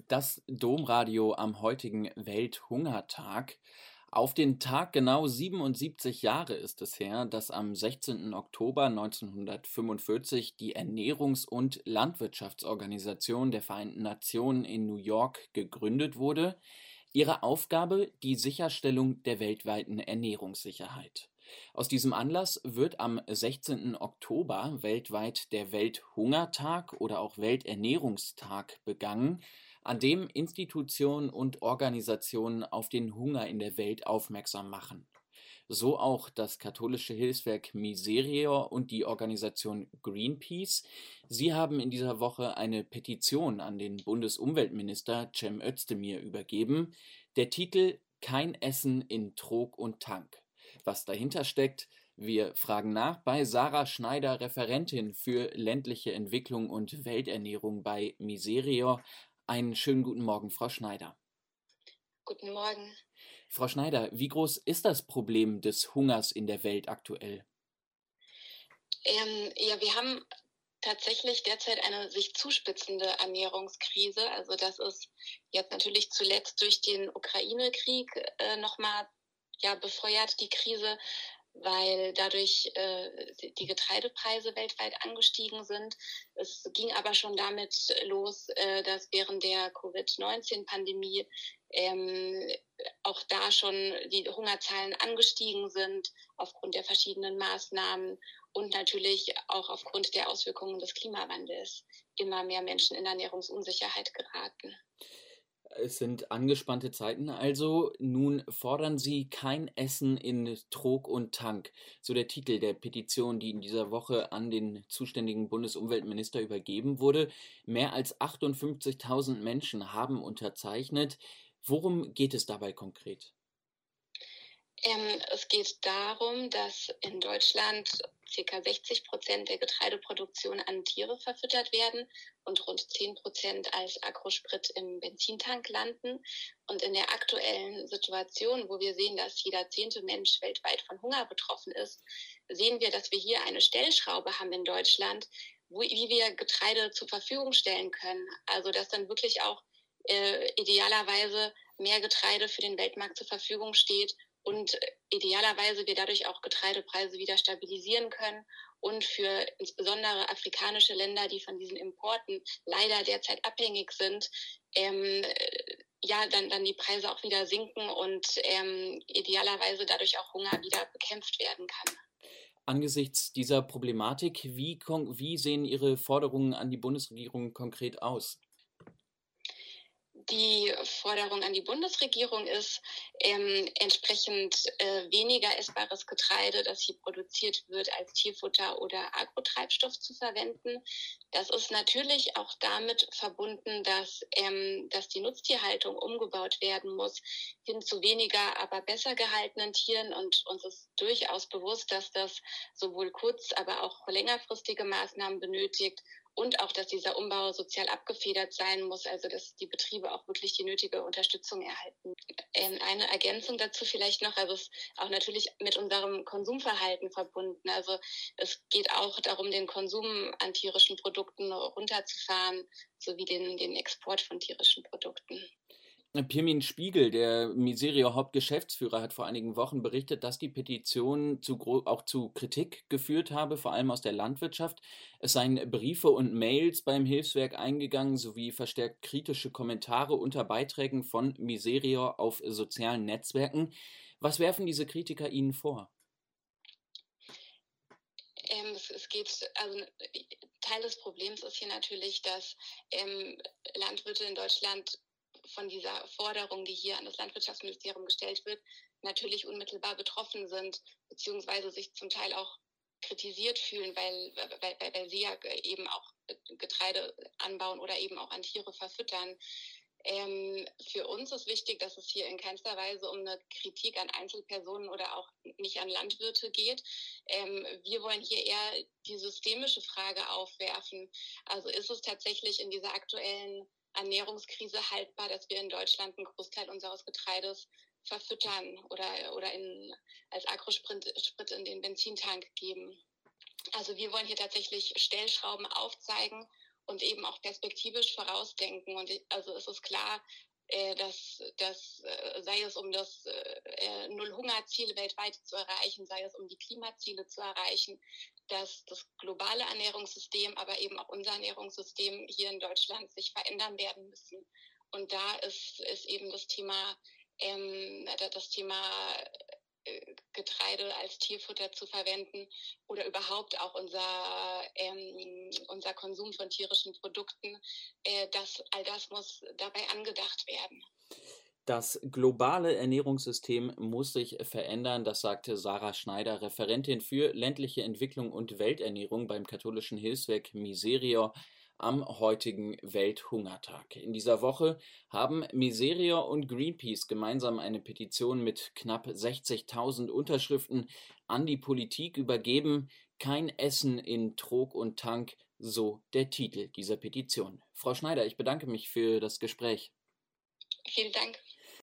Das Domradio am heutigen Welthungertag. Auf den Tag genau 77 Jahre ist es her, dass am 16. Oktober 1945 die Ernährungs- und Landwirtschaftsorganisation der Vereinten Nationen in New York gegründet wurde. Ihre Aufgabe die Sicherstellung der weltweiten Ernährungssicherheit. Aus diesem Anlass wird am 16. Oktober weltweit der Welthungertag oder auch Welternährungstag begangen, an dem Institutionen und Organisationen auf den Hunger in der Welt aufmerksam machen. So auch das katholische Hilfswerk Miserior und die Organisation Greenpeace. Sie haben in dieser Woche eine Petition an den Bundesumweltminister Cem Özdemir übergeben. Der Titel Kein Essen in Trog und Tank. Was dahinter steckt, wir fragen nach bei Sarah Schneider, Referentin für ländliche Entwicklung und Welternährung bei Miserior. Einen schönen guten Morgen, Frau Schneider. Guten Morgen. Frau Schneider, wie groß ist das Problem des Hungers in der Welt aktuell? Ja, wir haben tatsächlich derzeit eine sich zuspitzende Ernährungskrise. Also das ist jetzt natürlich zuletzt durch den Ukraine-Krieg nochmal befeuert, die Krise, weil dadurch die Getreidepreise weltweit angestiegen sind. Es ging aber schon damit los, dass während der Covid-19-Pandemie auch da schon die Hungerzahlen angestiegen sind aufgrund der verschiedenen Maßnahmen und natürlich auch aufgrund der Auswirkungen des Klimawandels immer mehr Menschen in Ernährungsunsicherheit geraten. Es sind angespannte Zeiten, also nun fordern Sie kein Essen in Trog und Tank. So der Titel der Petition, die in dieser Woche an den zuständigen Bundesumweltminister übergeben wurde. Mehr als 58.000 Menschen haben unterzeichnet. Worum geht es dabei konkret? Es geht darum, dass in Deutschland ca. 60% der Getreideproduktion an Tiere verfüttert werden und rund 10% als Agrosprit im Benzintank landen. Und in der aktuellen Situation, wo wir sehen, dass jeder 10. Mensch weltweit von Hunger betroffen ist, sehen wir, dass wir hier eine Stellschraube haben in Deutschland, wie wir Getreide zur Verfügung stellen können. Also dass dann wirklich auch idealerweise mehr Getreide für den Weltmarkt zur Verfügung steht und idealerweise wir dadurch auch Getreidepreise wieder stabilisieren können und für insbesondere afrikanische Länder, die von diesen Importen leider derzeit abhängig sind, dann die Preise auch wieder sinken und idealerweise dadurch auch Hunger wieder bekämpft werden kann. Angesichts dieser Problematik, wie sehen Ihre Forderungen an die Bundesregierung konkret aus? Die Forderung an die Bundesregierung ist, entsprechend weniger essbares Getreide, das hier produziert wird, als Tierfutter oder Agrotreibstoff zu verwenden. Das ist natürlich auch damit verbunden, dass die Nutztierhaltung umgebaut werden muss hin zu weniger, aber besser gehaltenen Tieren. Und uns ist durchaus bewusst, dass das sowohl kurz-, aber auch längerfristige Maßnahmen benötigt. Und auch, dass dieser Umbau sozial abgefedert sein muss, also dass die Betriebe auch wirklich die nötige Unterstützung erhalten. Eine Ergänzung dazu vielleicht noch, also es ist auch natürlich mit unserem Konsumverhalten verbunden. Also es geht auch darum, den Konsum an tierischen Produkten runterzufahren, sowie den Export von tierischen Produkten. Pirmin Spiegel, der Miserio-Hauptgeschäftsführer, hat vor einigen Wochen berichtet, dass die Petition auch zu Kritik geführt habe, vor allem aus der Landwirtschaft. Es seien Briefe und Mails beim Hilfswerk eingegangen, sowie verstärkt kritische Kommentare unter Beiträgen von Miserio auf sozialen Netzwerken. Was werfen diese Kritiker Ihnen vor? Es geht, also Teil des Problems ist hier natürlich, dass Landwirte in Deutschland von dieser Forderung, die hier an das Landwirtschaftsministerium gestellt wird, natürlich unmittelbar betroffen sind, beziehungsweise sich zum Teil auch kritisiert fühlen, weil sie ja eben auch Getreide anbauen oder eben auch an Tiere verfüttern. Für uns ist wichtig, dass es hier in keinster Weise um eine Kritik an Einzelpersonen oder auch nicht an Landwirte geht. Wir wollen hier eher die systemische Frage aufwerfen. Also ist es tatsächlich in dieser aktuellen Ernährungskrise haltbar, dass wir in Deutschland einen Großteil unseres Getreides verfüttern oder als Agrosprit in den Benzintank geben? Also wir wollen hier tatsächlich Stellschrauben aufzeigen und eben auch perspektivisch vorausdenken. Und also es ist klar, dass sei es um das Null-Hunger-Ziel weltweit zu erreichen, sei es um die Klimaziele zu erreichen, dass das globale Ernährungssystem, aber eben auch unser Ernährungssystem hier in Deutschland sich verändern werden müssen. Und da ist eben das Thema Getreide als Tierfutter zu verwenden oder überhaupt auch unser Konsum von tierischen Produkten, all das muss dabei angedacht werden. Das globale Ernährungssystem muss sich verändern, das sagte Sarah Schneider, Referentin für ländliche Entwicklung und Welternährung beim katholischen Hilfswerk Miserior am heutigen Welthungertag. In dieser Woche haben Miserior und Greenpeace gemeinsam eine Petition mit knapp 60.000 Unterschriften an die Politik übergeben. Kein Essen in Trog und Tank, so der Titel dieser Petition. Frau Schneider, ich bedanke mich für das Gespräch. Vielen Dank.